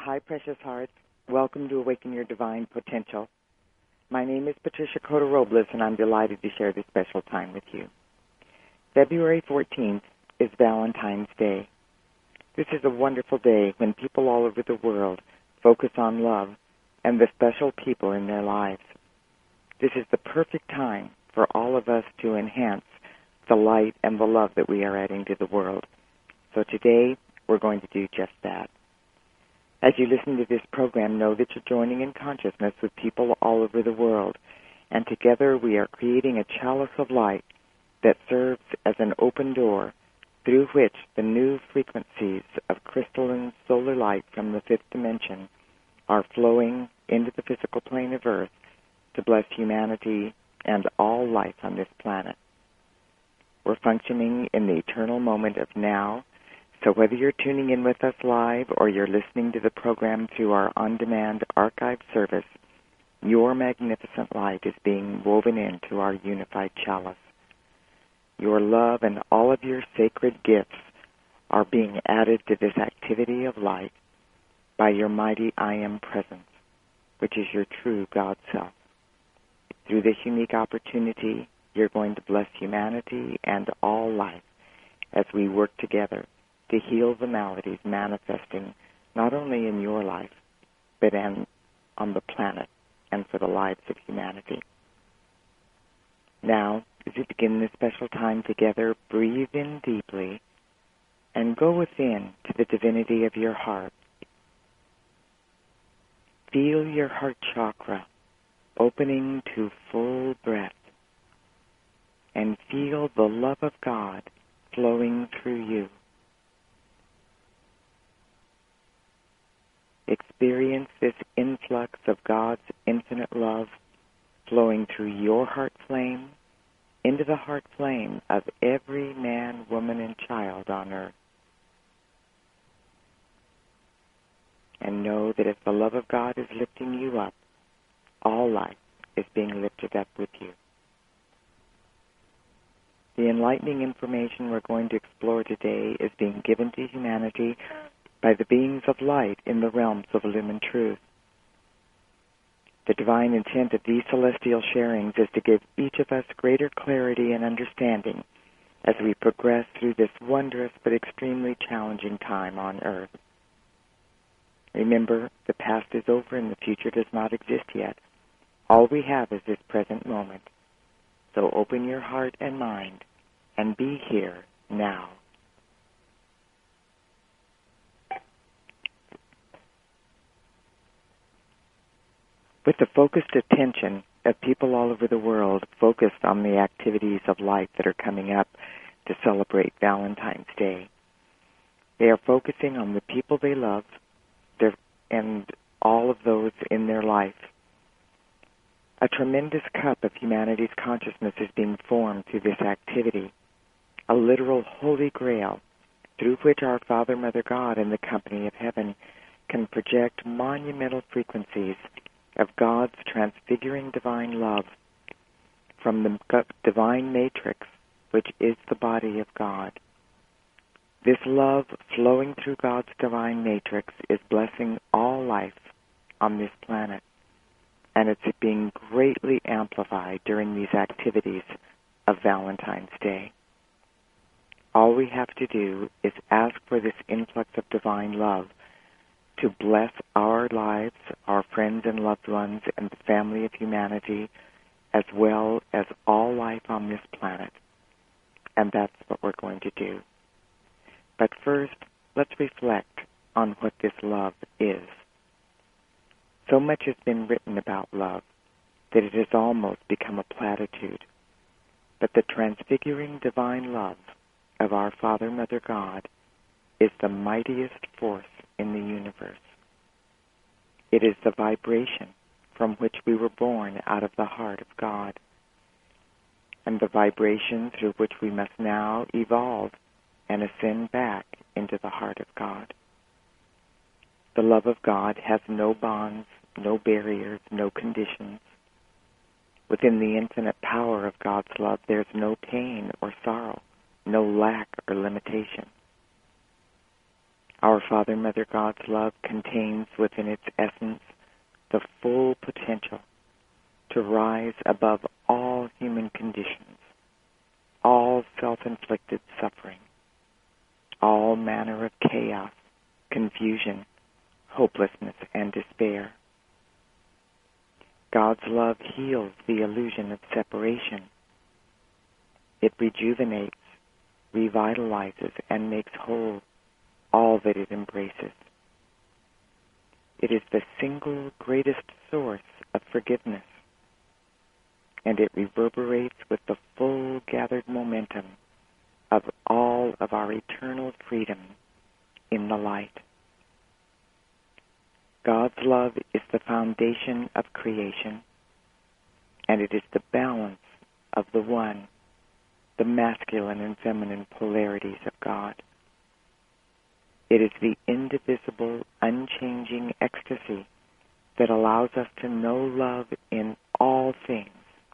Hi, precious hearts. Welcome to Awaken Your Divine Potential. My name is Patricia Cota Robles, and I'm delighted to share this special time with you. February 14th is Valentine's Day. This is a wonderful day when people all over the world focus on love and the special people in their lives. This is the perfect time for all of us to enhance the light and the love that we are adding to the world. So today, we're going to do just that. As you listen to this program, know that you're joining in consciousness with people all over the world, and together we are creating a chalice of light that serves as an open door through which the new frequencies of crystalline solar light from the fifth dimension are flowing into the physical plane of Earth to bless humanity and all life on this planet. We're functioning in the eternal moment of now. So whether you're tuning in with us live or you're listening to the program through our on-demand archive service, your magnificent light is being woven into our unified chalice. Your love and all of your sacred gifts are being added to this activity of light by your mighty I Am presence, which is your true God self. Through this unique opportunity, you're going to bless humanity and all life as we work together to heal the maladies manifesting not only in your life, but on the planet and for the lives of humanity. Now, as we begin this special time together, breathe in deeply and go within to the divinity of your heart. Feel your heart chakra opening to full breath and feel the love of God flowing through you. Experience this influx of God's infinite love flowing through your heart flame into the heart flame of every man, woman, and child on earth. And know that if the love of God is lifting you up, all life is being lifted up with you. The enlightening information we're going to explore today is being given to humanity by the beings of light in the realms of illumined truth. The divine intent of these celestial sharings is to give each of us greater clarity and understanding as we progress through this wondrous but extremely challenging time on Earth. Remember, the past is over and the future does not exist yet. All we have is this present moment. So open your heart and mind and be here now. With the focused attention of people all over the world focused on the activities of light that are coming up to celebrate Valentine's Day, they are focusing on the people they love and all of those in their life. A tremendous cup of humanity's consciousness is being formed through this activity, a literal holy grail through which our Father, Mother, God, and the company of heaven can project monumental frequencies of God's transfiguring divine love from the divine matrix, which is the body of God. This love flowing through God's divine matrix is blessing all life on this planet, and it's being greatly amplified during these activities of Valentine's Day. All we have to do is ask for this influx of divine love to bless our lives, our friends and loved ones, and the family of humanity, as well as all life on this planet. And that's what we're going to do. But first, let's reflect on what this love is. So much has been written about love that it has almost become a platitude. But the transfiguring divine love of our Father, Mother, God is the mightiest force in the universe. It is the vibration from which we were born out of the heart of God, and the vibration through which we must now evolve and ascend back into the heart of God. The love of God has no bonds, no barriers, no conditions. Within the infinite power of God's love, there's no pain or sorrow, no lack or limitation. Our Father, Mother God's love contains within its essence the full potential to rise above all human conditions, all self-inflicted suffering, all manner of chaos, confusion, hopelessness, and despair. God's love heals the illusion of separation. It rejuvenates, revitalizes, and makes whole all that it embraces. It is the single greatest source of forgiveness, and it reverberates with the full gathered momentum of all of our eternal freedom in the light. God's love is the foundation of creation, and it is the balance of the one, the masculine and feminine polarities of God. It is the indivisible, unchanging ecstasy that allows us to know love in all things.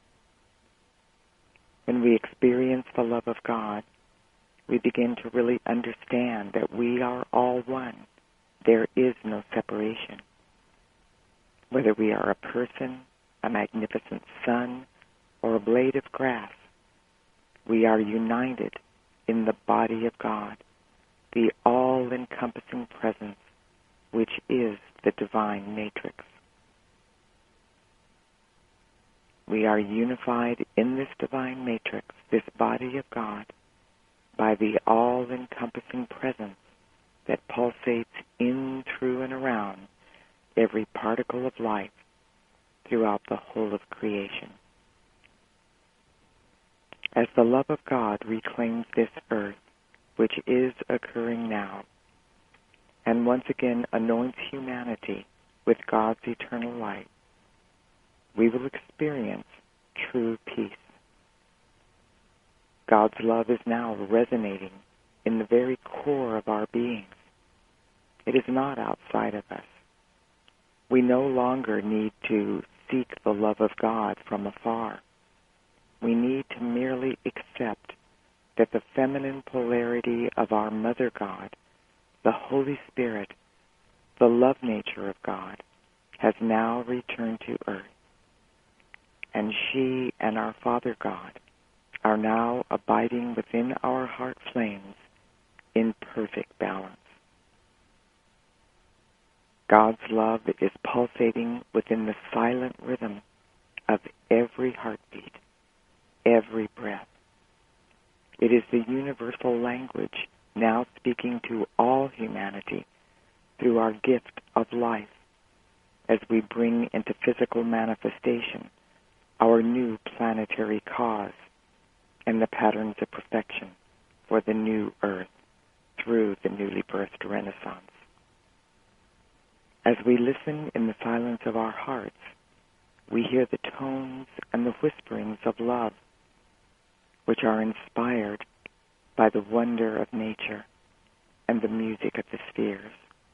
When we experience the love of God, we begin to really understand that we are all one. There is no separation. Whether we are a person, a magnificent sun, or a blade of grass, we are united in the body of God, the all-encompassing presence, which is the divine matrix. We are unified in this divine matrix, this body of God, by the all-encompassing presence that pulsates in, through, and around every particle of life throughout the whole of creation. As the love of God reclaims this earth, which is occurring now, and once again anoints humanity with God's eternal light, we will experience true peace. God's love is now resonating in the very core of our beings. It is not outside of us. We no longer need to seek the love of God from afar. We need to merely accept that the feminine polarity of our Mother God, the Holy Spirit, the love nature of God, has now returned to earth. And she and our Father God are now abiding within our heart flames in perfect balance. God's love is pulsating within the silent rhythm of every heartbeat, every breath. It is the universal language now speaking to all humanity through our gift of life as we bring into physical manifestation our new planetary cause and the patterns of perfection for the new earth through the newly birthed Renaissance. As we listen in the silence of our hearts, we hear the tones and the whisperings of love, which are inspired by the wonder of nature and the music of the spheres.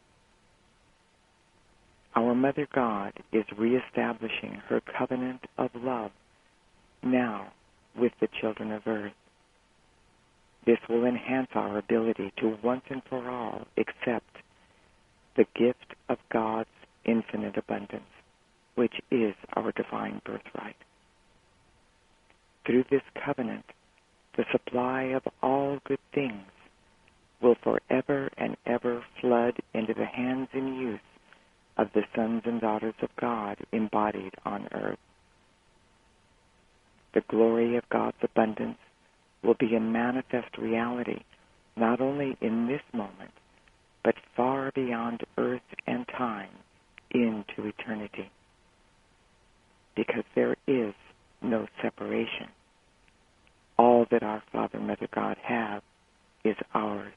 Our Mother God is reestablishing her covenant of love now with the children of earth. This will enhance our ability to once and for all accept the gift of God's infinite abundance, which is our divine birthright. Through this covenant, the supply of all good things will forever and ever flood into the hands and use of the sons and daughters of God embodied on earth. The glory of God's abundance will be a manifest reality not only in this moment, but far beyond earth and time into eternity. Because there is no separation. All that our Father, Mother God have is ours.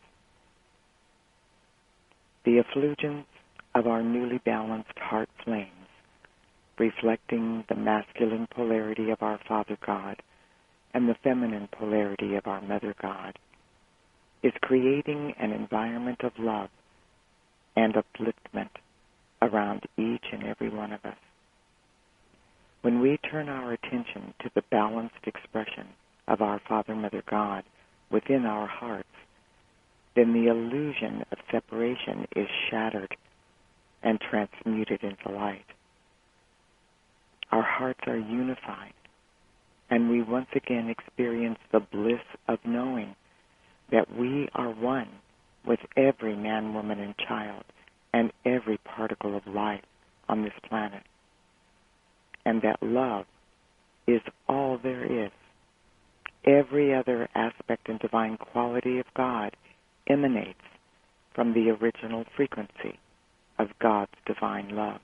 The effulgence of our newly balanced heart flames, reflecting the masculine polarity of our Father God and the feminine polarity of our Mother God, is creating an environment of love and upliftment around each and every one of us. When we turn our attention to the balanced expression of our Father, Mother God within our hearts, then the illusion of separation is shattered and transmuted into light. Our hearts are unified, and we once again experience the bliss of knowing that we are one with every man, woman, and child, and every particle of life on this planet, and that love is all there is. Every other aspect and divine quality of God emanates from the original frequency of God's divine love.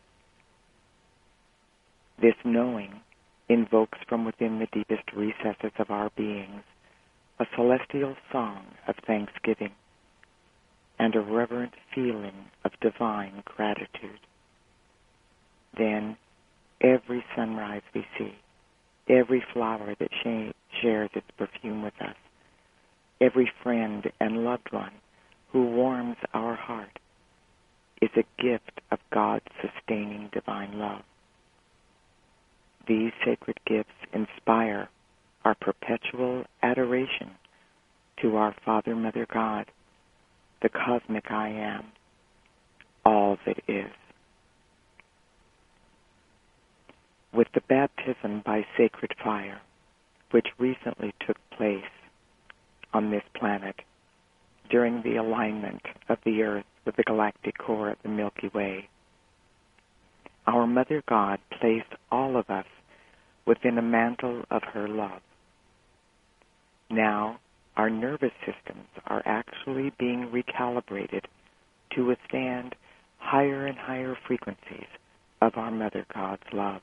This knowing invokes from within the deepest recesses of our beings a celestial song of thanksgiving and a reverent feeling of divine gratitude. Then, every sunrise we see, every flower that shares its perfume with us, every friend and loved one who warms our heart is a gift of God's sustaining divine love. These sacred gifts inspire our perpetual adoration to our Father, Mother, God, the cosmic I Am, all that is. With the baptism by sacred fire, which recently took place on this planet during the alignment of the Earth with the galactic core of the Milky Way, our Mother God placed all of us within a mantle of her love. Now, our nervous systems are actually being recalibrated to withstand higher and higher frequencies of our Mother God's love.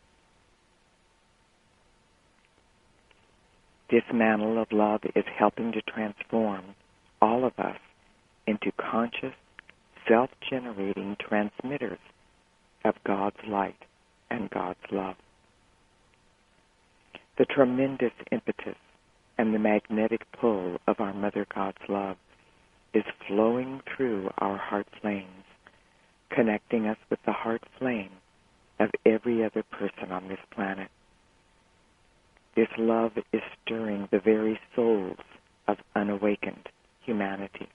This mantle of love is helping to transform all of us into conscious, self-generating transmitters of God's light and God's love. The tremendous impetus and the magnetic pull of our Mother God's love is flowing through our heart flames, connecting us with the heart flame of every other person on this planet. This love is stirring the very souls of unawakened humanity.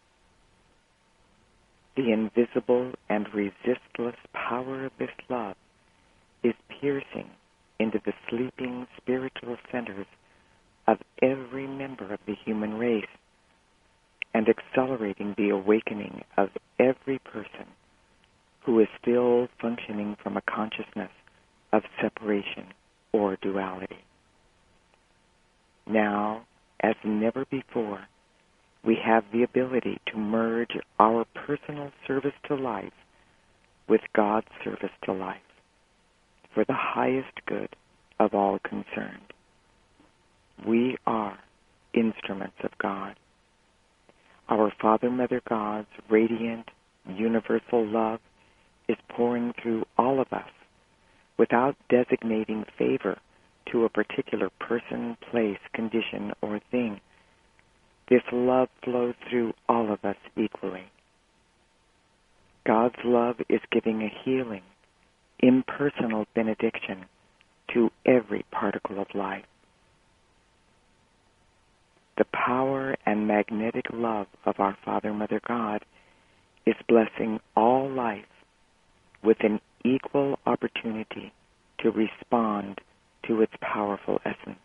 The invisible and resistless power of this love is piercing into the sleeping spiritual centers of every member of the human race and accelerating the awakening of every person who is still functioning from a consciousness of separation or duality. Now, as never before, we have the ability to merge our personal service to life with God's service to life for the highest good of all concerned. We are instruments of God. Our Father, Mother God's radiant, universal love is pouring through all of us without designating favor to a particular person, place, condition, or thing. This love flows through all of us equally. God's love is giving a healing, impersonal benediction to every particle of life. The power and magnetic love of our Father, Mother God is blessing all life with an equal opportunity to respond to its powerful essence.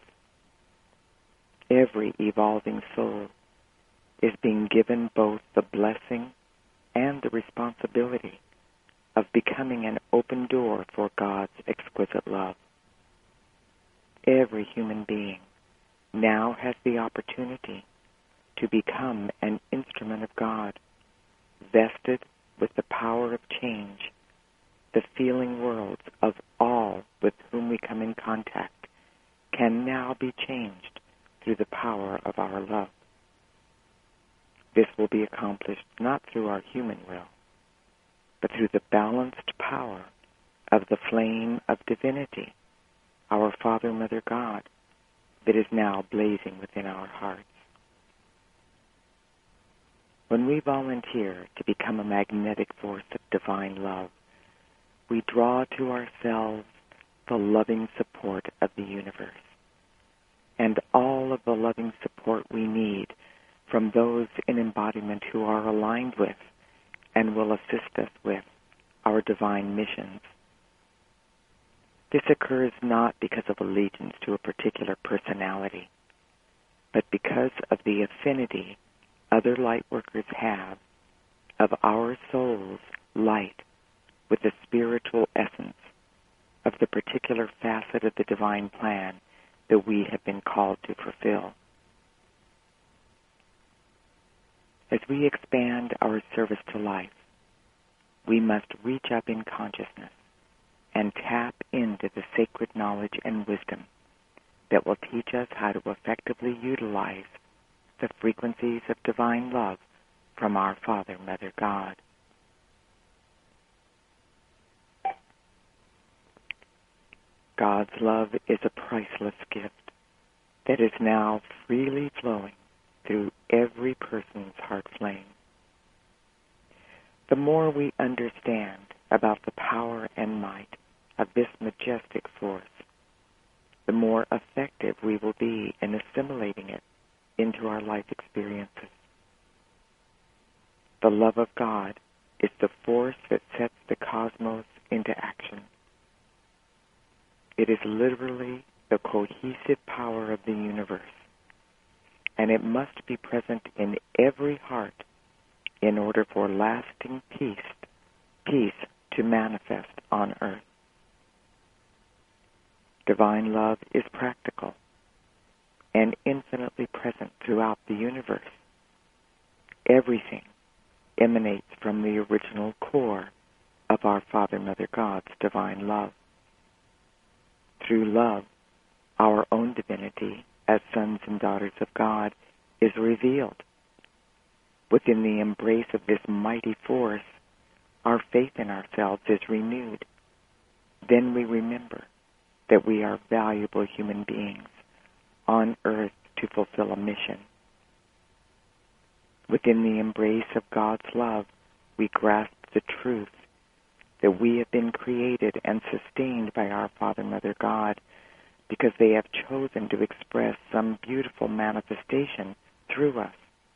Every evolving soul is being given both the blessing and the responsibility of becoming an open door for God's exquisite love. Every human being now has the opportunity to become an instrument of God, vested with the power of change. The feeling worlds of all with whom we come in contact can now be changed through the power of our love. This will be accomplished not through our human will, but through the balanced power of the flame of divinity, our Father, Mother God, that is now blazing within our hearts. When we volunteer to become a magnetic force of divine love, we draw to ourselves the loving support of the universe and all of the loving support we need from those in embodiment who are aligned with and will assist us with our divine missions. This occurs not because of allegiance to a particular personality, but because of the affinity other light workers have of our soul's light with the spiritual essence of the particular facet of the divine plan that we have been called to fulfill. As we expand our service to life, we must reach up in consciousness and tap into the sacred knowledge and wisdom that will teach us how to effectively utilize the frequencies of divine love from our Father, Mother God. God's love is a priceless gift that is now freely flowing through every person's heart flame. The more we understand about the power and might of this majestic force, the more effective we will be in assimilating it into our life experiences. The love of God is the force that sets the cosmos into action. It is literally the cohesive power of the universe, and it must be present in every heart in order for lasting peace to manifest on earth. Divine love is practical and infinitely present throughout the universe. Everything emanates from the original core of our Father, Mother God's divine love. Through love, our own divinity as sons and daughters of God is revealed. Within the embrace of this mighty force, our faith in ourselves is renewed. Then we remember that we are valuable human beings on earth to fulfill a mission. Within the embrace of God's love, we grasp the truth that we have been created and sustained by our Father, Mother God, because they have chosen to express some beautiful manifestation through us.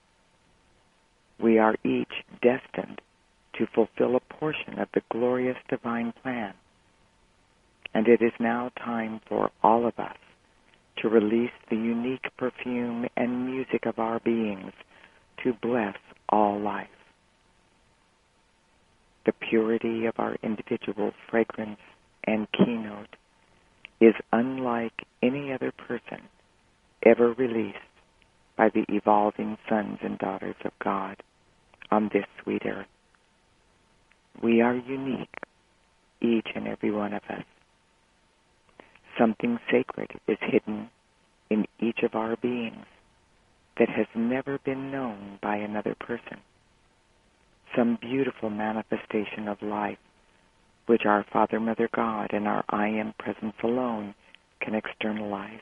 We are each destined to fulfill a portion of the glorious divine plan, and it is now time for all of us to release the unique perfume and music of our beings to bless all life. The purity of our individual fragrance and keynote is unlike any other person ever released by the evolving sons and daughters of God on this sweet earth. We are unique, each and every one of us. Something sacred is hidden in each of our beings that has never been known by another person. Some beautiful manifestation of life which our Father, Mother God, and our I Am presence alone can externalize.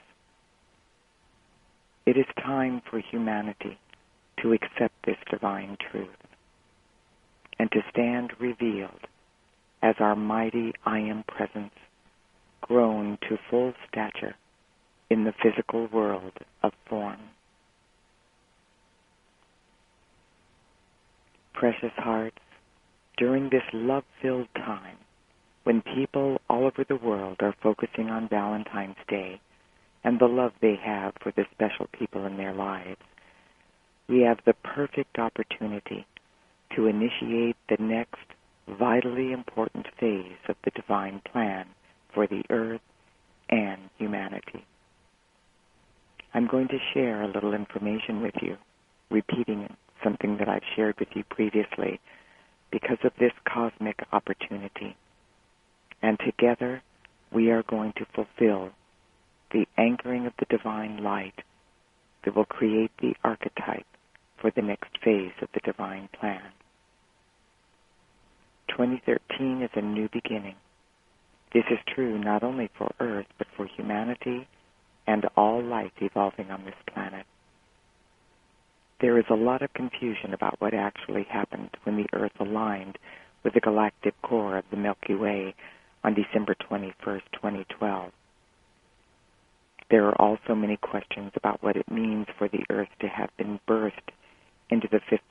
It is time for humanity to accept this divine truth and to stand revealed as our mighty I Am presence grown to full stature in the physical world of form. Precious hearts, during this love-filled time, when people all over the world are focusing on Valentine's Day and the love they have for the special people in their lives, we have the perfect opportunity to initiate the next vitally important phase of the divine plan for the earth and humanity. I'm going to share a little information with you, repeating something that I've shared with you previously because of this cosmic opportunity. And together we are going to fulfill the anchoring of the divine light that will create the archetype for the next phase of the divine plan. 2013 is a new beginning. This is true not only for Earth, but for humanity and all life evolving on this planet. There is a lot of confusion about what actually happened when the Earth aligned with the galactic core of the Milky Way on December 21st, 2012. There are also many questions about what it means for the Earth to have been birthed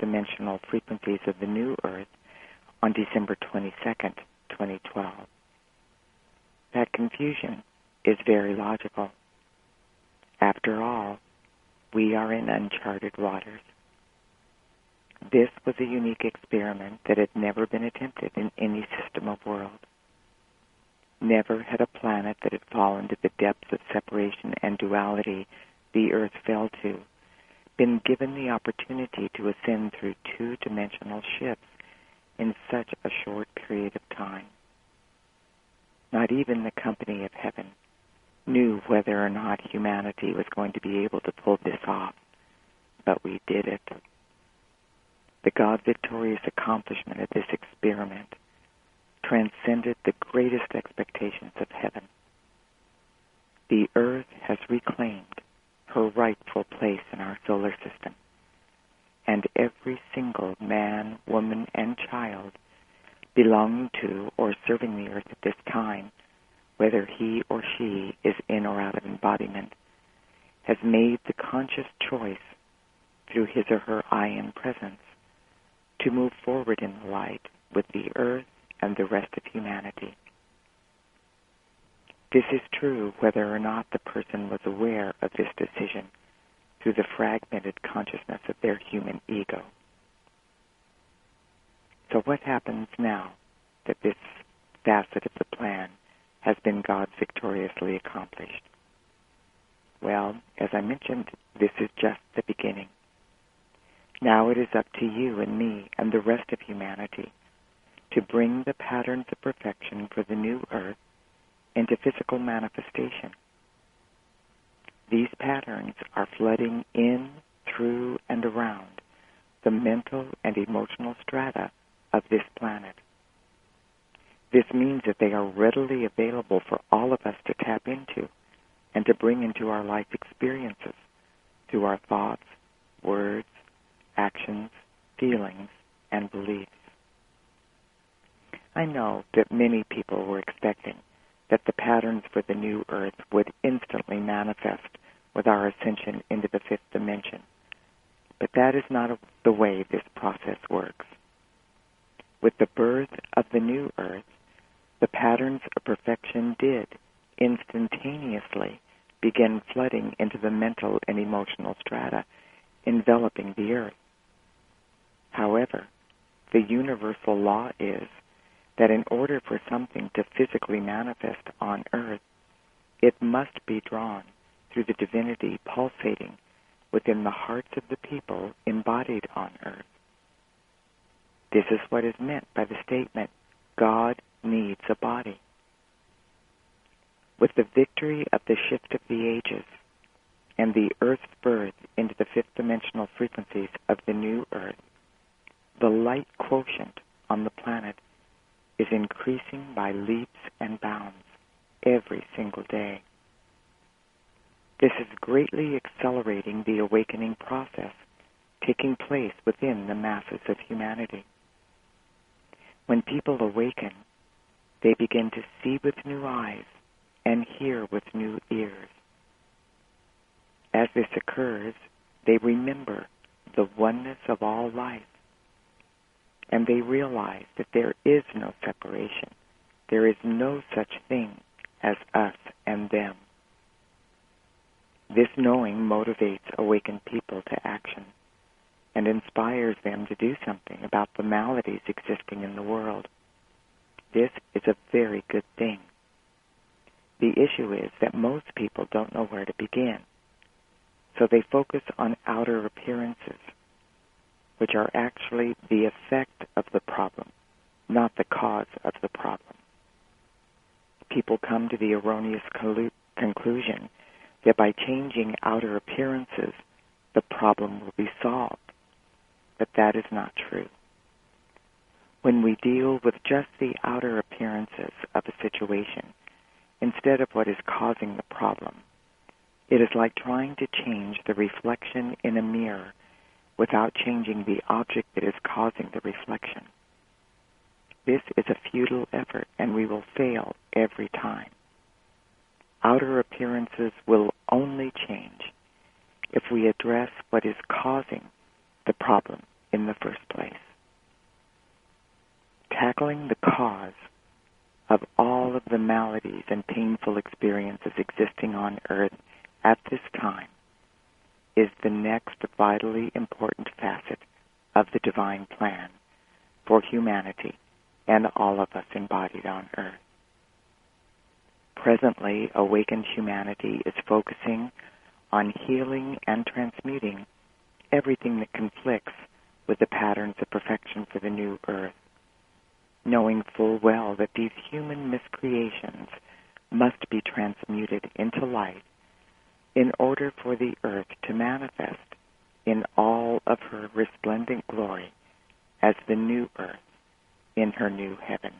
dimensional frequencies of the new Earth on December 22nd, 2012. That confusion is very logical. After all, we are in uncharted waters. This was a unique experiment that had never been attempted in any system of world. Never had a planet that had fallen to the depths of separation and duality the Earth fell to been given the opportunity to ascend through two-dimensional shifts in such a short period of time. Not even the company of heaven knew whether or not humanity was going to be able to pull this off, but we did it. The God-victorious accomplishment of this experiment transcended the greatest expectations of heaven. The Earth has reclaimed her rightful place in our solar system, and every single man, woman, and child belonging to or serving the Earth at this time, whether he or she is in or out of embodiment, has made the conscious choice through his or her I Am presence to move forward in the light with the Earth and the rest of humanity. This is true whether or not the person was aware of this decision through the fragmented consciousness of their human ego. So what happens now that this facet of the plan has been God victoriously accomplished? Well, as I mentioned, this is just the beginning. Now it is up to you and me and the rest of humanity to bring the patterns of perfection for the new Earth into physical manifestation. These patterns are flooding in, through, and around the mental and emotional strata of this planet. This means that they are readily available for all of us to tap into and to bring into our life experiences through our thoughts, words, actions, feelings, and beliefs. I know that many people were expecting that the patterns for the new Earth would instantly manifest with our ascension into the fifth dimension. But that is not the way this process works. With the birth of the new Earth, the patterns of perfection did instantaneously begin flooding into the mental and emotional strata enveloping the Earth. However, the universal law is that in order for something to physically manifest on Earth, it must be drawn through the divinity pulsating within the hearts of the people embodied on Earth. This is what is meant by the statement, God needs a body. With the victory of the shift of the ages and the Earth's birth into the fifth dimensional frequencies of the new Earth, the light quotient on the planet is increasing by leaps and bounds every single day. This is greatly accelerating the awakening process taking place within the masses of humanity. When people awaken, they begin to see with new eyes and hear with new ears. As this occurs, they remember the oneness of all life, and they realize that there is no separation. There is no such thing as us and them. This knowing motivates awakened people to action and inspires them to do something about the maladies existing in the world. This is a very good thing. The issue is that most people don't know where to begin, so they focus on outer appearances, which are actually the effect of the problem, not the cause of the problem. People come to the erroneous conclusion that by changing outer appearances, the problem will be solved. But that is not true. When we deal with just the outer appearances of a situation, instead of what is causing the problem, it is like trying to change the reflection in a mirror without changing the object that is causing the reflection. This is a futile effort, and we will fail every time. Outer appearances will only change if we address what is causing the problem in the of all of the maladies and painful experiences existing on earth at this time is the next vitally important facet of the divine plan for humanity and all of us embodied on earth. Presently, awakened humanity is focusing on healing and transmuting everything that conflicts with the patterns of perfection for the new earth, knowing full well that these human miscreations must be transmuted into light in order for the earth to manifest in all of her resplendent glory as the new earth in her new heaven.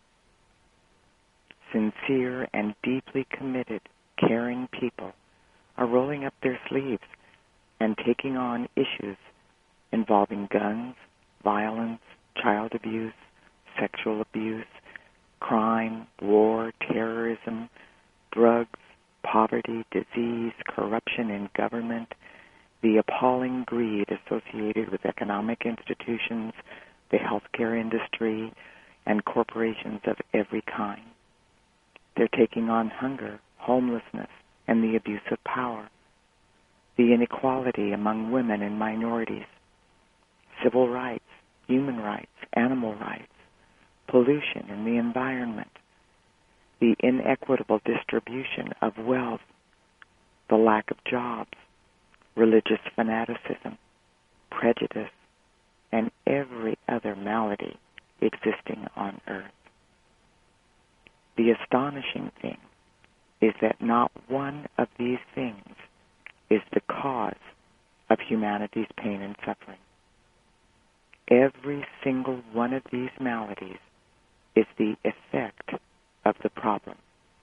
Sincere and deeply committed, caring people are rolling up their sleeves and taking on issues involving guns, violence, child abuse, sexual abuse, crime, war, terrorism, drugs, poverty, disease, corruption in government, the appalling greed associated with economic institutions, the healthcare industry, and corporations of every kind. They're taking on hunger, homelessness, and the abuse of power, the inequality among women and minorities, civil rights, human rights, animal rights, pollution in the environment, the inequitable distribution of wealth, the lack of jobs, religious fanaticism, prejudice, and every other malady existing on earth. The astonishing thing is that not one of these things is the cause of humanity's pain and suffering. Every single one of these maladies is the effect of the problem.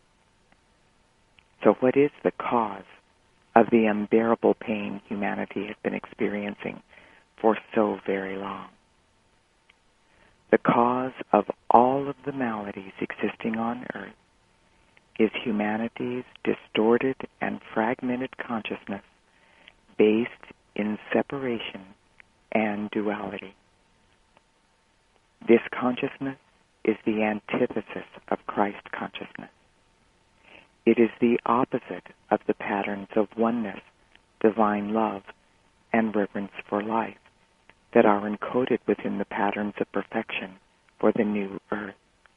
So what is the cause of the unbearable pain humanity has been experiencing for so very long? The cause of all of the maladies existing on earth is humanity's distorted and fragmented consciousness based in separation and duality. This consciousness is the antithesis of Christ consciousness. It is the opposite of the patterns of oneness, divine love, and reverence for life that are encoded within the patterns of perfection for the new earth.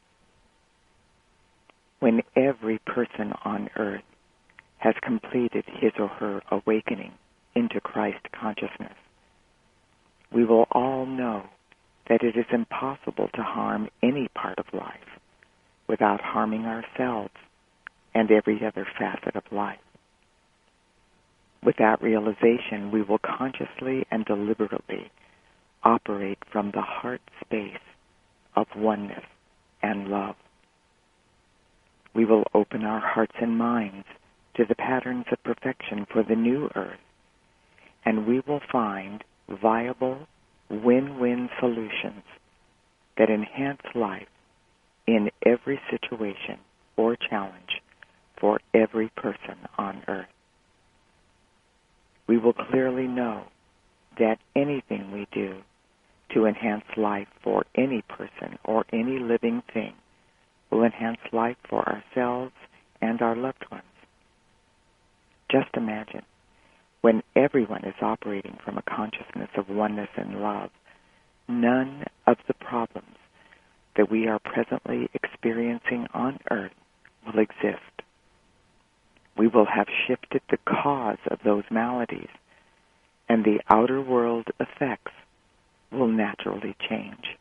When every person on earth has completed his or her awakening into Christ consciousness, we will all know that it is impossible to harm any part of life without harming ourselves and every other facet of life. With that realization, we will consciously and deliberately operate from the heart space of oneness and love. We will open our hearts and minds to the patterns of perfection for the new earth, and we will find viable, win-win solutions that enhance life in every situation or challenge for every person on earth. We will clearly know that anything we do to enhance life for any person or any living thing will enhance life for ourselves and our loved ones. Just imagine, when everyone is operating from a consciousness of oneness and love, none of the problems that we are presently experiencing on earth will exist. We will have shifted the cause of those maladies, and the outer world effects will naturally change.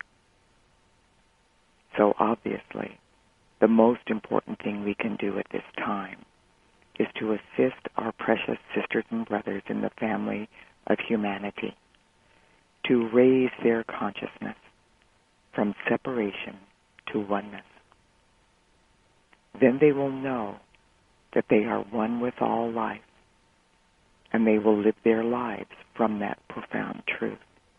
So obviously, the most important thing we can do at this time is to assist our precious sisters and brothers in the family of humanity to raise their consciousness from separation to oneness. Then they will know that they are one with all life, and they will live their lives from that profound truth.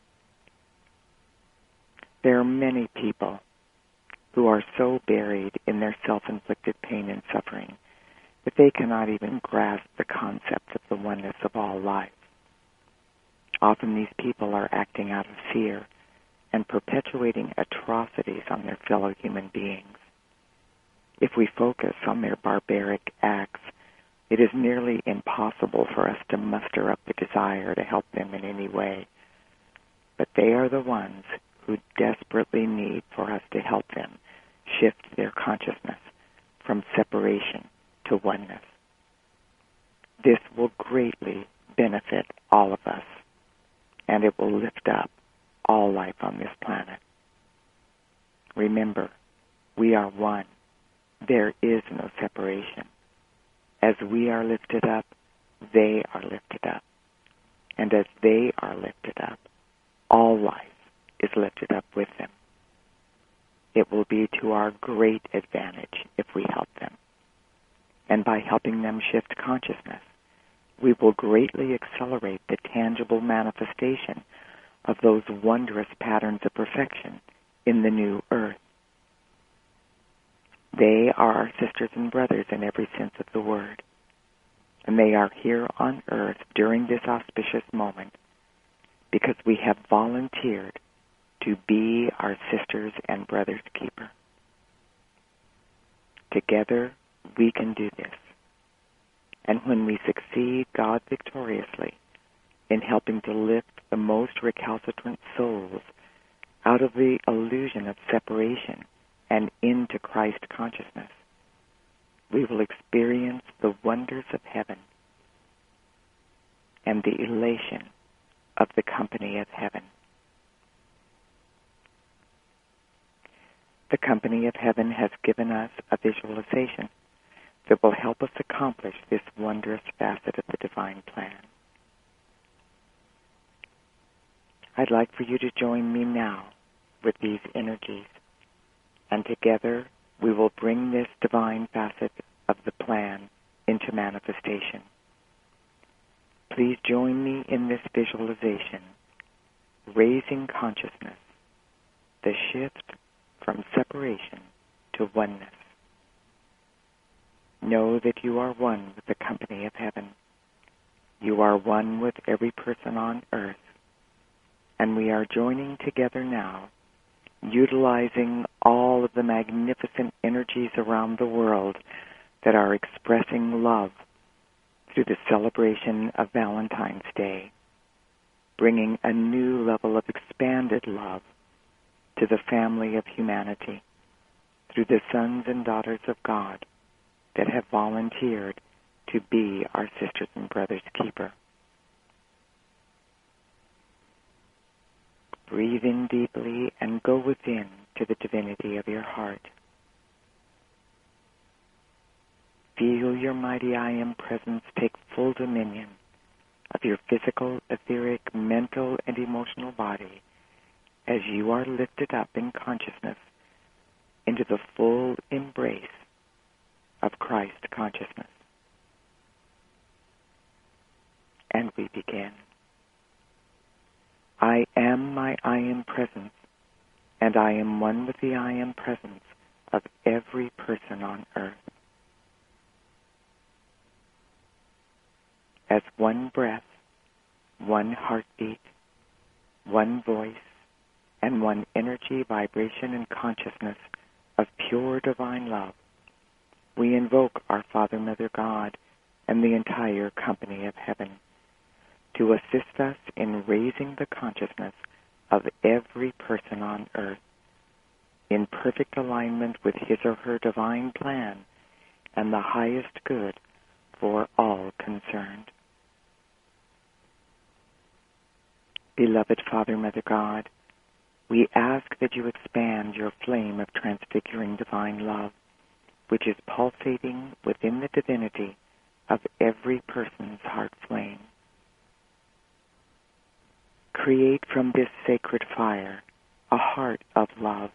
There are many people who are so buried in their self-inflicted pain and suffering that they cannot even grasp the concept of the oneness of all life. Often these people are acting out of fear and perpetuating atrocities on their fellow human beings. If we focus on their barbaric acts, it is nearly impossible for us to muster up the desire to help them in any way. But they are the ones who desperately need for us to help them shift their consciousness from separation to oneness. This will greatly benefit all of us, and it will lift up all life on this planet. Remember, we are one. There is no separation. As we are lifted up, they are lifted up. And as they are lifted up, all life is lifted up with them. It will be to our great advantage if we help them. And by helping them shift consciousness, we will greatly accelerate the tangible manifestation of those wondrous patterns of perfection in the new earth. They are our sisters and brothers in every sense of the word, and they are here on earth during this auspicious moment because we have volunteered to be our sisters and brothers' keeper. Together, we can do this. And when we succeed God victoriously in helping to lift the most recalcitrant souls out of the illusion of separation and into Christ consciousness, we will experience the wonders of heaven and the elation of the company of heaven. The company of heaven has given us a visualization that will help us accomplish this wondrous facet of the divine plan. I'd like for you to join me now with these energies, and together we will bring this divine facet of the plan into manifestation. Please join me in this visualization, raising consciousness, the shift from separation to oneness. Know that you are one with the company of heaven. You are one with every person on earth. And we are joining together now, utilizing all of the magnificent energies around the world that are expressing love through the celebration of Valentine's Day, bringing a new level of expanded love to the family of humanity through the sons and daughters of God that have volunteered to be our sisters and brothers' keeper. Breathe in deeply and go within to the divinity of your heart. Feel your mighty I Am presence take full dominion of your physical, etheric, mental, and emotional body as you are lifted up in consciousness into the full embrace of Christ consciousness. And we begin. I am my I Am presence, and I am one with the I Am presence of every person on earth. As one breath, one heartbeat, one voice, and one energy, vibration, and consciousness of pure divine love, we invoke our Father, Mother, God, and the entire company of heaven to assist us in raising the consciousness of every person on earth in perfect alignment with his or her divine plan and the highest good for all concerned. Beloved Father, Mother, God, we ask that you expand your flame of transfiguring divine love, which is pulsating within the divinity of every person's heart flame. Create from this sacred fire a heart of love.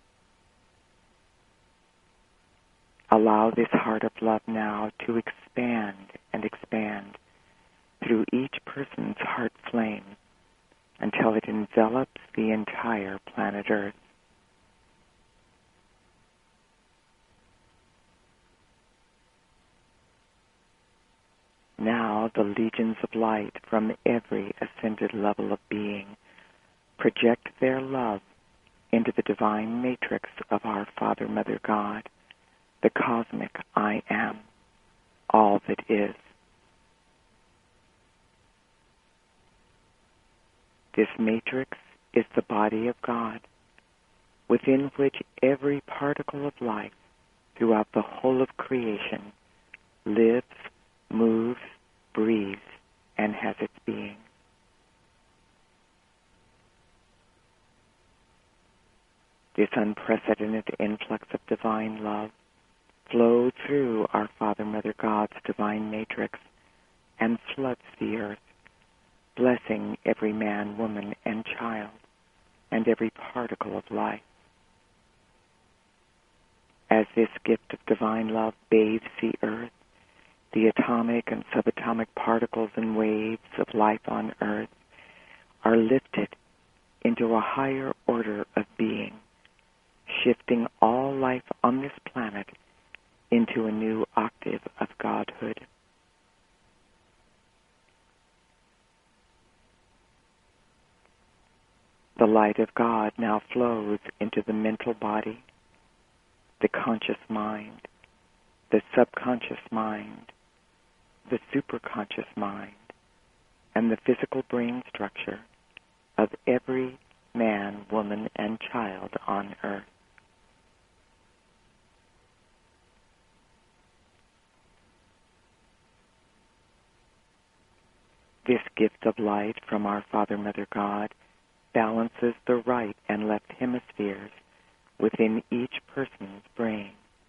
Allow this heart of love now to expand and expand through each person's heart flame until it envelops the entire planet Earth. Now the legions of light from every ascended level of being project their love into the divine matrix of our Father, Mother, God, the cosmic I am, all that is. This matrix is the body of God, within which every particle of life throughout the whole of creation lives, moves, breathes, and has its being. This unprecedented influx of divine love flows through our Father, Mother God's divine matrix and floods the earth, blessing every man, woman, and child, and every particle of life. As this gift of divine love bathes the earth, the atomic and subatomic particles and waves of life on earth are lifted into a higher order of being, shifting all life on this planet into a new octave of godhood. The light of God now flows into the mental body, the conscious mind, the subconscious mind, the superconscious mind, and the physical brain structure of every man, woman, and child on earth. This gift of light from our Father, Mother God balances the right and left hemispheres within each person's brain.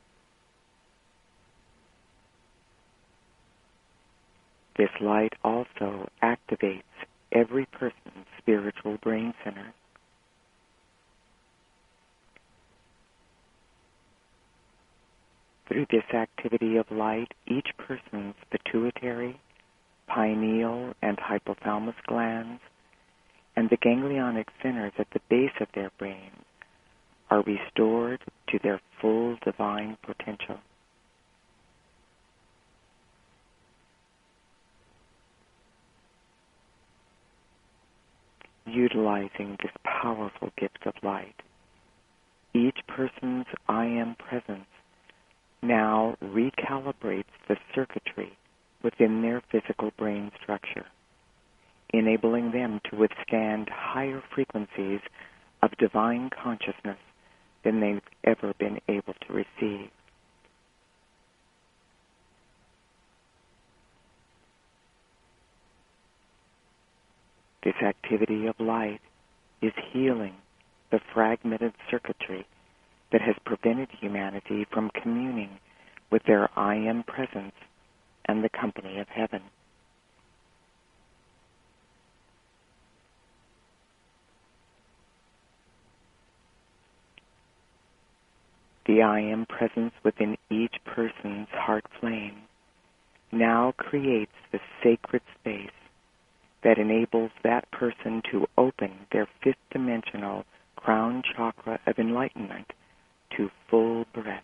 This light also activates every person's spiritual brain center. Through this activity of light, each person's pituitary, pineal, and hypothalamus glands and the ganglionic centers at the base of their brain are restored to their full divine potential. Utilizing this powerful gift of light, each person's I am presence now recalibrates the circuitry within their physical brain structure, enabling them to withstand higher frequencies of divine consciousness than they've ever been able to receive. This activity of light is healing the fragmented circuitry that has prevented humanity from communing with their I am presence and the company of heaven. The I am presence within each person's heart flame now creates the sacred space that enables that person to open their fifth dimensional crown chakra of enlightenment to full breadth.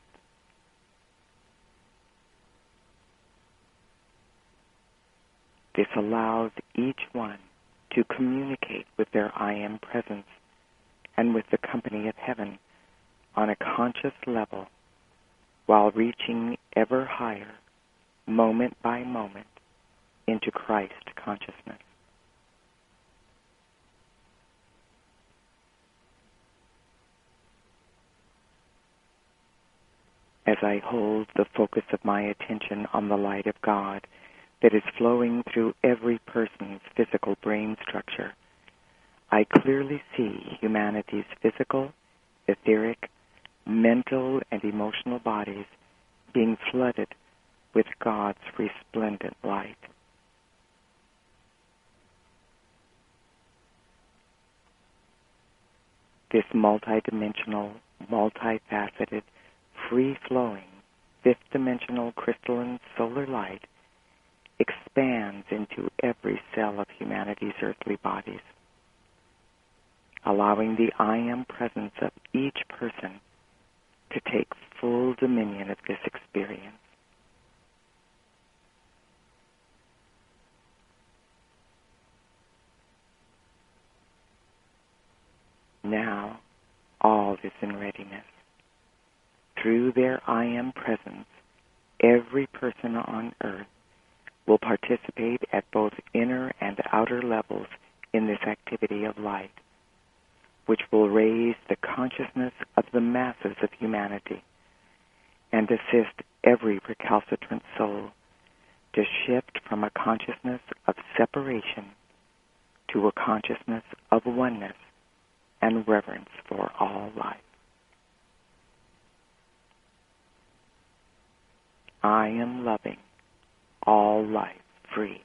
This allows each one to communicate with their I am presence and with the company of heaven on a conscious level while reaching ever higher, moment by moment, into Christ consciousness. As I hold the focus of my attention on the light of God that is flowing through every person's physical brain structure, I clearly see humanity's physical, etheric, mental, and emotional bodies being flooded with God's resplendent light. This multidimensional, multifaceted, free-flowing, fifth-dimensional crystalline solar light expands into every cell of humanity's earthly bodies, allowing the I am presence of each person to take full dominion of this experience. Now, all is in readiness. through their I Am presence, every person on earth will participate at both inner and outer levels in this activity of light, which will raise the consciousness of the masses of humanity and assist every recalcitrant soul to shift from a consciousness of separation to a consciousness of oneness and reverence for all life. I am loving all life free.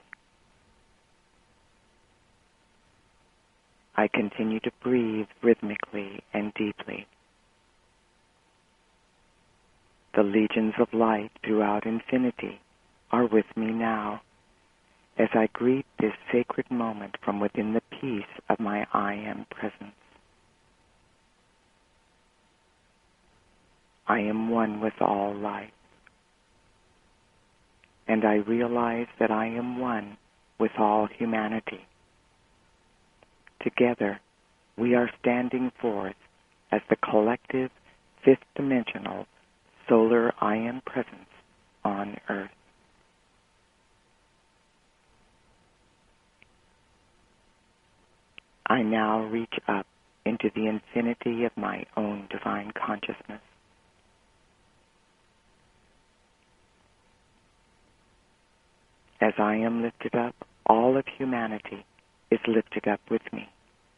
I continue to breathe rhythmically and deeply. The legions of light throughout infinity are with me now as I greet this sacred moment from within the peace of my I Am presence. I am one with all life, and I realize that I am one with all humanity. Together, we are standing forth as the collective fifth-dimensional solar I Am presence on Earth. I now reach up into the infinity of my own divine consciousness. As I am lifted up, all of humanity is lifted up with me.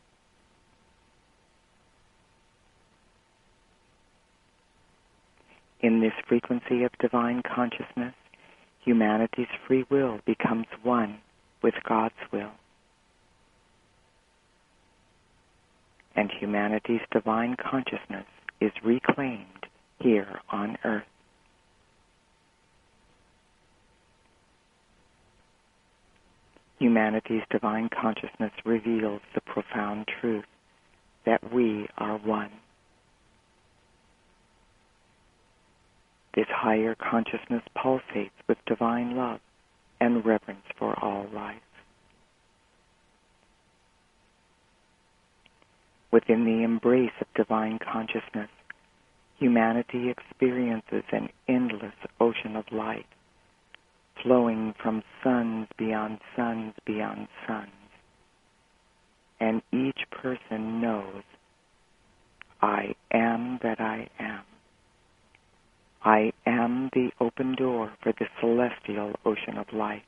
In this frequency of divine consciousness, humanity's free will becomes one with God's will. And humanity's divine consciousness is reclaimed here on Earth. Humanity's divine consciousness reveals the profound truth that we are one. This higher consciousness pulsates with divine love and reverence for all life. Within the embrace of divine consciousness, humanity experiences an endless ocean of light, flowing from suns beyond suns beyond suns. And each person knows, I am that I am. I am the open door for the celestial ocean of light.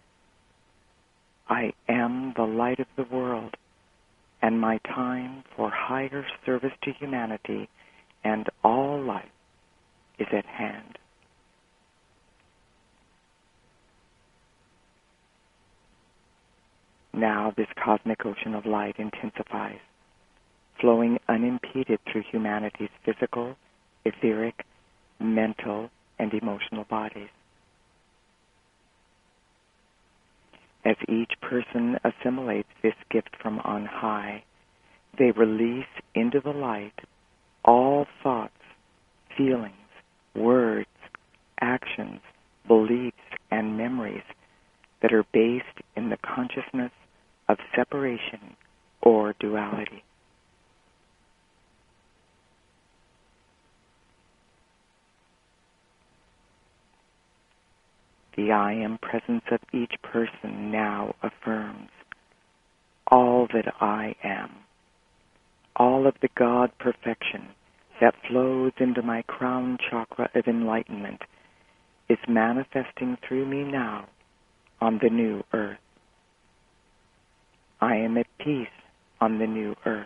I am the light of the world, and my time for higher service to humanity and all life is at hand. Now this cosmic ocean of light intensifies, flowing unimpeded through humanity's physical, etheric, mental, and emotional bodies. As each person assimilates this gift from on high, they release into the light all thoughts, feelings, words, actions, beliefs, and memories that are based in the consciousness of separation or duality. The I Am presence of each person now affirms all that I am, all of the God perfection that flows into my crown chakra of enlightenment is manifesting through me now on the new earth. I am at peace on the new earth.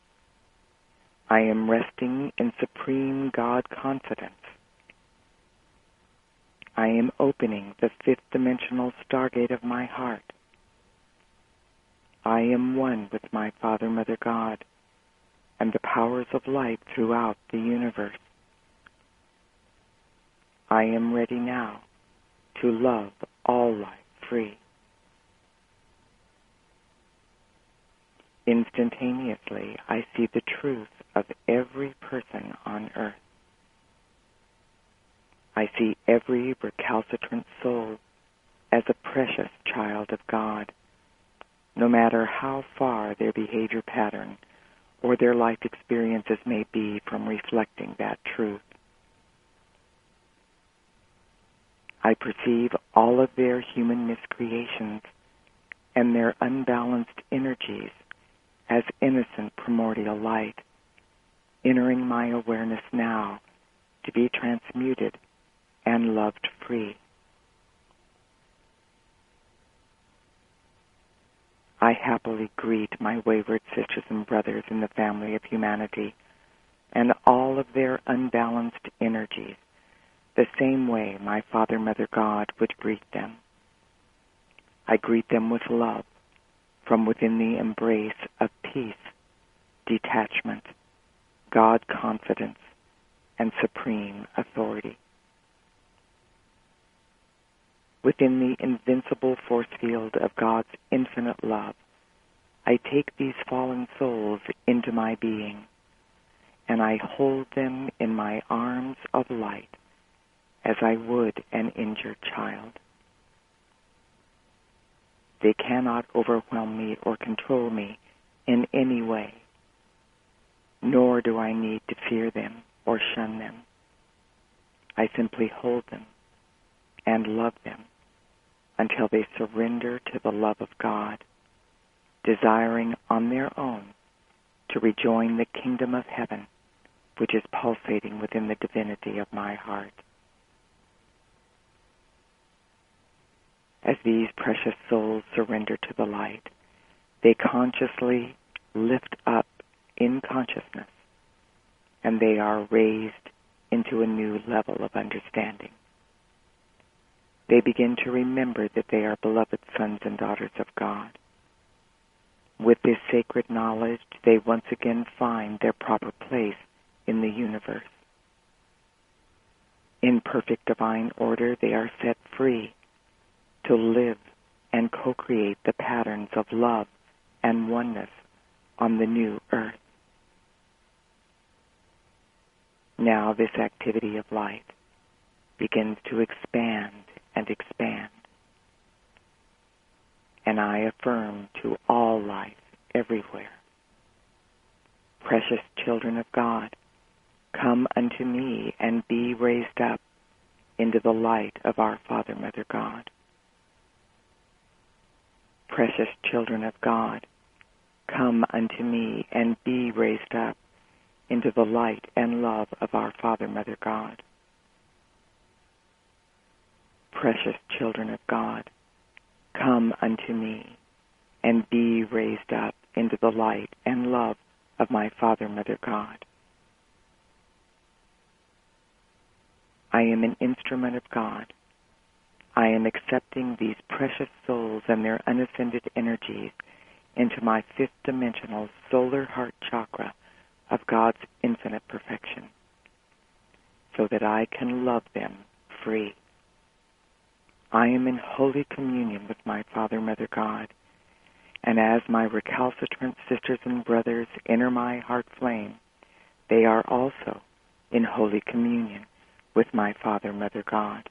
I am resting in supreme God confidence. I am opening the fifth-dimensional stargate of my heart. I am one with my Father, Mother, God, and the powers of light throughout the universe. I am ready now to love all life free. Instantaneously, I see the truth of every person on earth. I see every recalcitrant soul as a precious child of God, no matter how far their behavior pattern or their life experiences may be from reflecting that truth. I perceive all of their human miscreations and their unbalanced energies as innocent primordial light, entering my awareness now to be transmuted and loved free. I happily greet my wayward sisters and brothers in the family of humanity and all of their unbalanced energies, the same way my Father, Mother, God would greet them. I greet them with love from within the embrace of peace, detachment, God confidence, and supreme authority. Within the invincible force field of God's infinite love, I take these fallen souls into my being, and I hold them in my arms of light as I would an injured child. They cannot overwhelm me or control me in any way, nor do I need to fear them or shun them. I simply hold them and love them until they surrender to the love of God, desiring on their own to rejoin the kingdom of heaven, which is pulsating within the divinity of my heart. As these precious souls surrender to the light, they consciously lift up in consciousness, and they are raised into a new level of understanding. They begin to remember that they are beloved sons and daughters of God. With this sacred knowledge, they once again find their proper place in the universe. In perfect divine order, they are set free to live and co-create the patterns of love and oneness on the new earth. Now this activity of light begins to expand and expand, and I affirm to all life everywhere, precious children of God, come unto me and be raised up into the light of our Father, Mother, God. Precious children of God, come unto me and be raised up into the light and love of our Father, Mother, God. Precious children of God, come unto me and be raised up into the light and love of my Father, Mother, God. I am an instrument of God. I am accepting these precious souls and their unascended energies into my fifth dimensional solar heart chakra of God's infinite perfection, so that I can love them free. I am in holy communion with my Father, Mother, God, and as my recalcitrant sisters and brothers enter my heart flame, they are also in holy communion with my Father, Mother, God.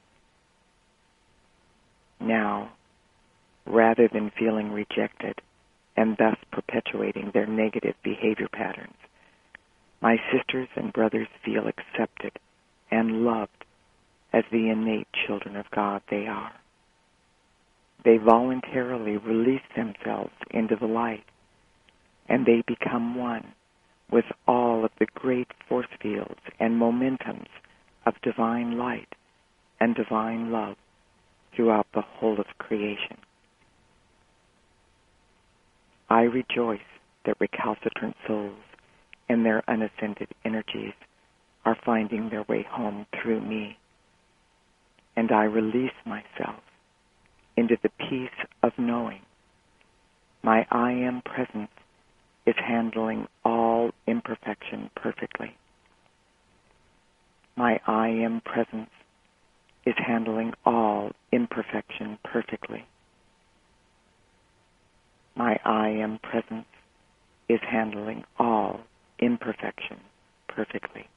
Now, rather than feeling rejected and thus perpetuating their negative behavior patterns, my sisters and brothers feel accepted and loved as the innate children of God they are. They voluntarily release themselves into the light, and they become one with all of the great force fields and momentums of divine light and divine love throughout the whole of creation. I rejoice that recalcitrant souls and their unascended energies are finding their way home through me, and I release myself into the peace of knowing my I Am presence is handling all imperfection perfectly. My I Am presence is handling all imperfection perfectly. My I Am presence is handling all imperfection perfectly.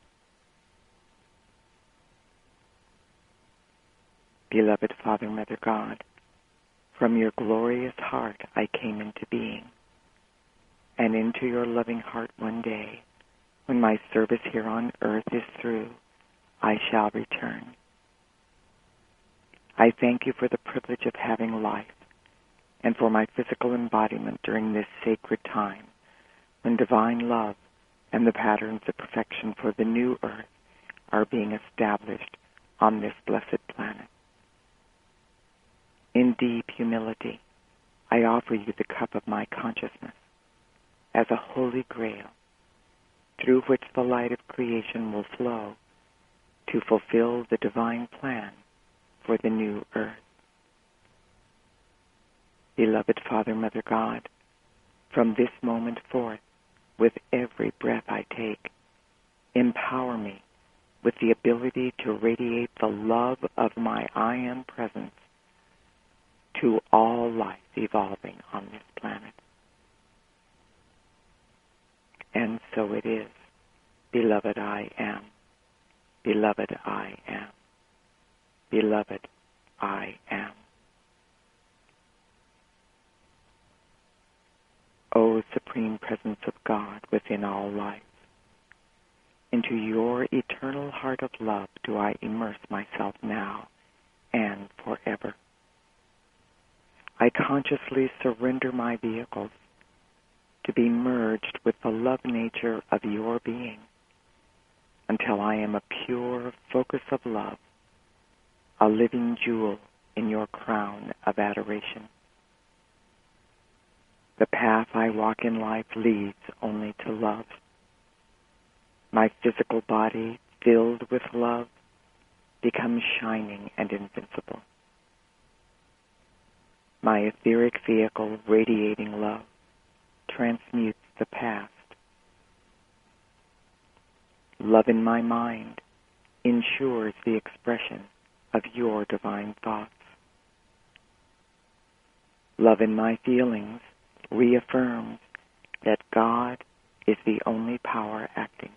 Beloved Father, Mother, God, from your glorious heart I came into being, and into your loving heart one day, when my service here on earth is through, I shall return. I thank you for the privilege of having life and for my physical embodiment during this sacred time when divine love and the patterns of perfection for the new earth are being established on this blessed planet. In deep humility, I offer you the cup of my consciousness as a holy grail through which the light of creation will flow to fulfill the divine plan for the new earth. Beloved Father, Mother God, from this moment forth, with every breath I take, empower me with the ability to radiate the love of my I Am presence to all life evolving on this planet. And so it is. Beloved, I am. Beloved, I am. Beloved, I am. O Supreme Presence of God within all life, into your eternal heart of love do I immerse myself now and forever. I consciously surrender my vehicles to be merged with the love nature of your being until I am a pure focus of love, a living jewel in your crown of adoration. The path I walk in life leads only to love. My physical body, filled with love, becomes shining and invincible. My etheric vehicle, radiating love, transmutes the past. Love in my mind ensures the expression of your divine thoughts. Love in my feelings reaffirms that God is the only power acting.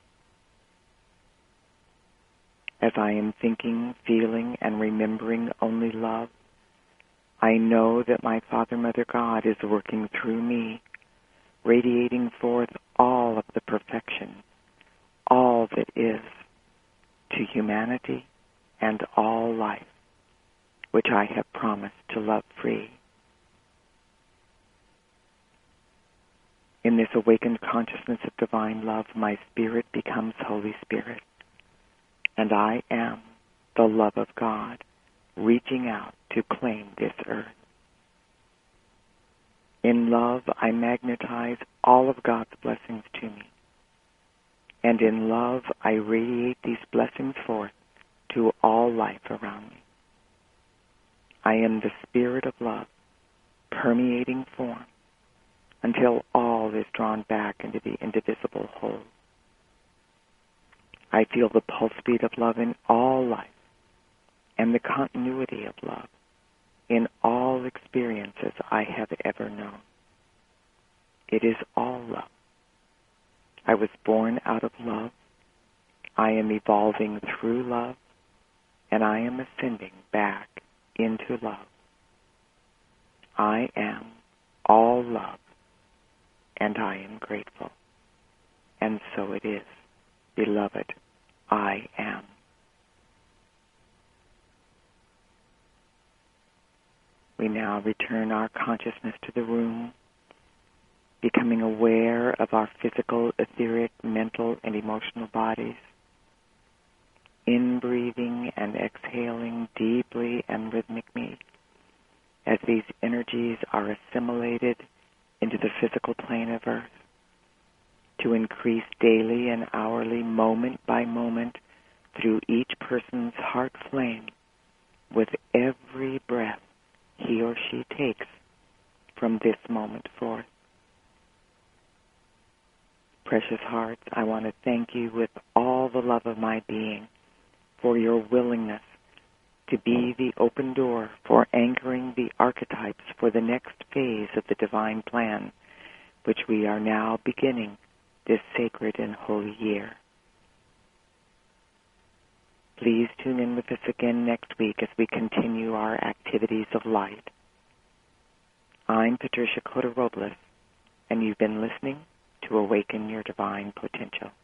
As I am thinking, feeling, and remembering only love, I know that my Father, Mother God is working through me, radiating forth all of the perfection, all that is, to humanity and all life, which I have promised to love free. In this awakened consciousness of divine love, my spirit becomes Holy Spirit, and I am the love of God, reaching out to claim this earth. In love, I magnetize all of God's blessings to me, and in love, I radiate these blessings forth to all life around me. I am the spirit of love, permeating form, until all is drawn back into the indivisible whole. I feel the pulse beat of love in all life and the continuity of love in all experiences I have ever known. It is all love. I was born out of love. I am evolving through love, and I am ascending back into love. I am all love, and I am grateful. And so it is. Beloved, I am. We now return our consciousness to the room, becoming aware of our physical, etheric, mental, and emotional bodies, in-breathing and exhaling deeply and rhythmically as these energies are assimilated into the physical plane of earth, to increase daily and hourly, moment by moment, through each person's heart flame with every breath he or she takes from this moment forth. Precious hearts, I want to thank you with all the love of my being for your willingness to be the open door for anchoring the archetypes for the next phase of the divine plan, which we are now beginning this sacred and holy year. Please tune in with us again next week as we continue our activities of light. I'm Patricia Cota Robles, and you've been listening to Awaken Your Divine Potential.